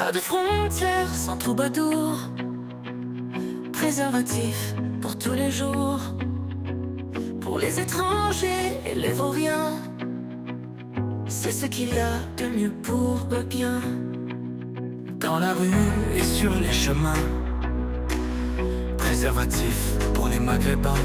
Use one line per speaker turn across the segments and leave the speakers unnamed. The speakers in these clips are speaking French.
Pas de frontières sans troubadour, préservatif pour tous les jours, pour les étrangers et les vauriens. C'est ce qu'il y a de mieux pour eux bien. Dans la rue et sur les chemins, préservatif pour les maghrébins.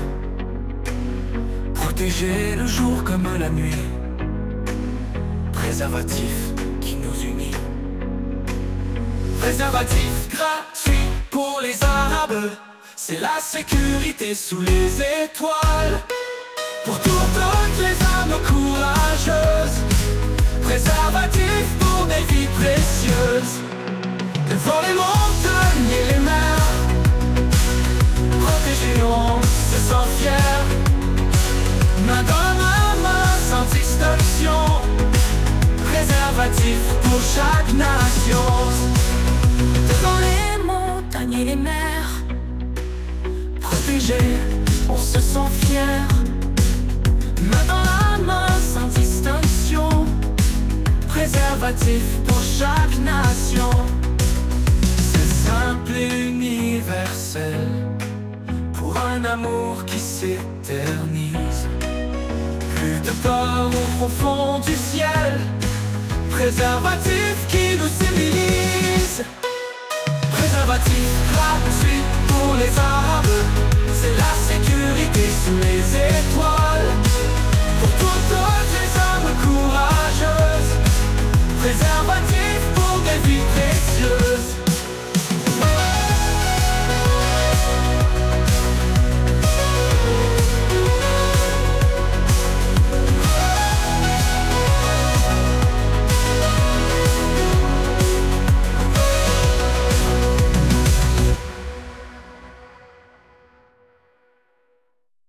Protéger le jour comme la nuit, préservatif qui nous unit. Préservatif gratuit pour les Arabes, c'est la sécurité sous les étoiles. Pour toutes les âmes courageuses, préservatif pour des vies précieuses. Devant les montagnes et les mers, protégés on se sent fier. Main dans la main sans distinction, préservatif pour chaque nation. Devant les montagnes et les mers, protégés, on se sent fier. Main dans la main sans distinction, préservatif pour chaque nation. C'est simple et universel, pour un amour qui s'éternise. Plus de peur au profond du ciel, préservatif qui nous civilise. Préservatif gratuit pour les Arabes, c'est la sécurité sous les étoiles.